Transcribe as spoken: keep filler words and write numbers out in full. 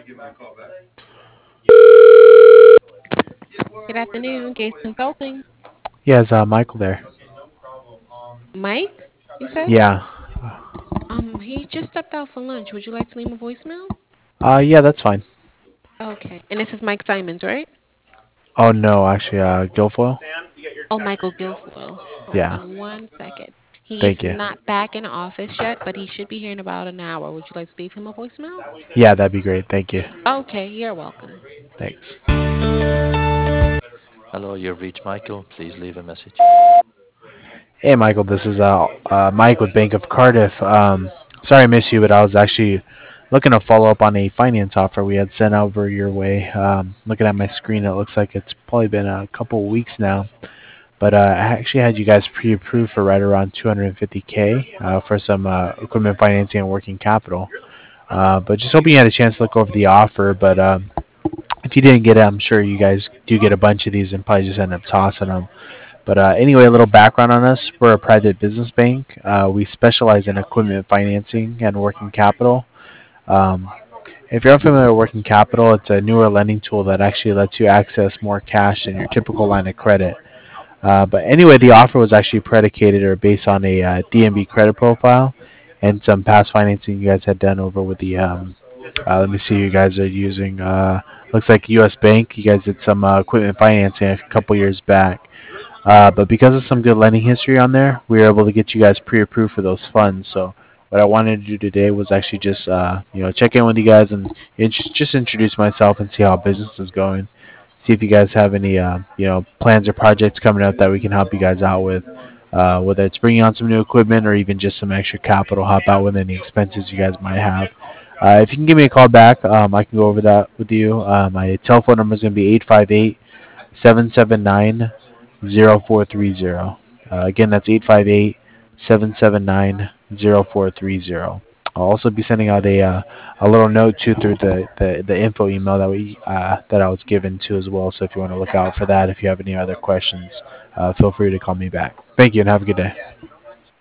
Good afternoon, Gates Consulting. Yeah, is uh, Michael there? Mike, you said? Yeah. Um, he just stepped out for lunch. Would you like to leave him a voicemail? Uh, yeah, that's fine. Okay. And this is Mike Simons, right? Oh no, actually, uh, Guilfoyle. Oh, Michael Guilfoyle. Hold Yeah. on one second. He is Thank you. not back in the office yet, but he should be here in about an hour. Would you like to leave him a voicemail? Yeah, that'd be great. Thank you. Okay, you're welcome. Thanks. Hello, you've reached Michael. Please leave a message. Hey, Michael. This is uh, uh Mike with Bank of Cardiff. Um, sorry I missed you, but I was actually looking to follow up on a finance offer we had sent over your way. Um, looking at my screen, it looks like it's probably been a couple weeks now. But uh, I actually had you guys pre-approved for right around two hundred fifty k uh, for some uh, equipment financing and working capital. Uh, but just hoping you had a chance to look over the offer. But um, if you didn't get it, I'm sure you guys do get a bunch of these and probably just end up tossing them. But uh, anyway, a little background on us. We're a private business bank. Uh, we specialize in equipment financing and working capital. Um, if you're unfamiliar with working capital, it's a newer lending tool that actually lets you access more cash than your typical line of credit. Uh, but anyway, the offer was actually predicated or based on a uh, D N B credit profile and some past financing you guys had done over with the. Um, uh, let me see, you guys are using. Uh, looks like U S Bank. You guys did some uh, equipment financing a couple years back. Uh, but because of some good lending history on there, we were able to get you guys pre-approved for those funds. So what I wanted to do today was actually just uh, you know check in with you guys and int- just introduce myself and see how business is going. See if you guys have any uh, you know plans or projects coming up that we can help you guys out with. Uh, whether it's bringing on some new equipment or even just some extra capital, help out with any expenses you guys might have. Uh, if you can give me a call back, um, I can go over that with you. Uh, my telephone number is going to be eight five eight, seven seven nine, zero four three zero. Uh, again, that's eight five eight, seven seven nine, zero four three zero. I'll also be sending out a uh, a little note too through the, the, the info email that we uh, that I was given to as well. So if you want to look out for that, if you have any other questions, uh, feel free to call me back. Thank you and have a good day.